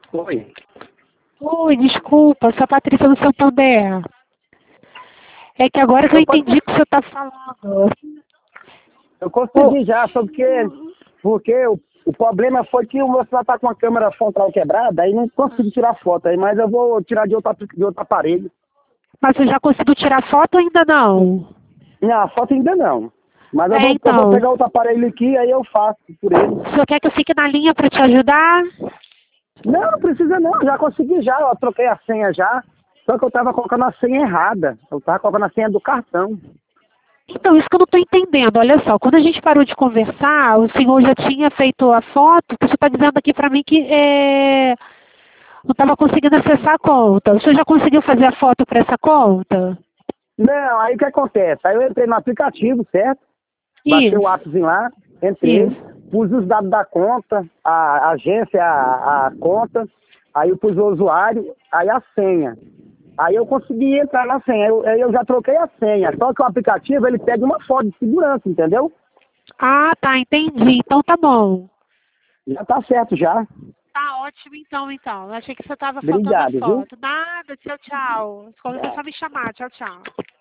Oi. Oi, desculpa, sou a Patrícia do Santander. É que agora que eu entendi o que você está falando. Eu consegui já, só porque o problema foi que o meu celular tá com a câmera frontal quebrada, aí não consigo tirar foto aí, mas eu vou tirar de outro aparelho. Mas você já conseguiu tirar foto ou ainda não? Não, a foto ainda não. Mas eu É, vou então. pegar outro aparelho aqui, aí eu faço por ele. O senhor quer que eu fique na linha para te ajudar? Não, não precisa não, já consegui já, eu troquei a senha já. Só que eu tava colocando a senha errada. Eu tava colocando a senha do cartão. Então, isso que eu não estou entendendo. Olha só, quando a gente parou de conversar, o senhor já tinha feito a foto, que o senhor está dizendo aqui para mim que não estava conseguindo acessar a conta. O senhor já conseguiu fazer a foto para essa conta? Não, aí o que acontece? Aí eu entrei no aplicativo, certo? Baixei o Isso, appzinho lá, entrei, isso. pus os dados da conta, a agência, a conta, aí eu pus o usuário, aí a senha. Aí eu consegui entrar na senha, aí eu já troquei a senha, só que o aplicativo ele pede uma foto de segurança, entendeu? Ah, tá, entendi. Então tá bom. Já tá certo já. Tá ótimo então. Eu achei que você estava faltando a Obrigado, viu? foto. Nada, tchau, tchau. Quando é só me chamar, tchau, tchau.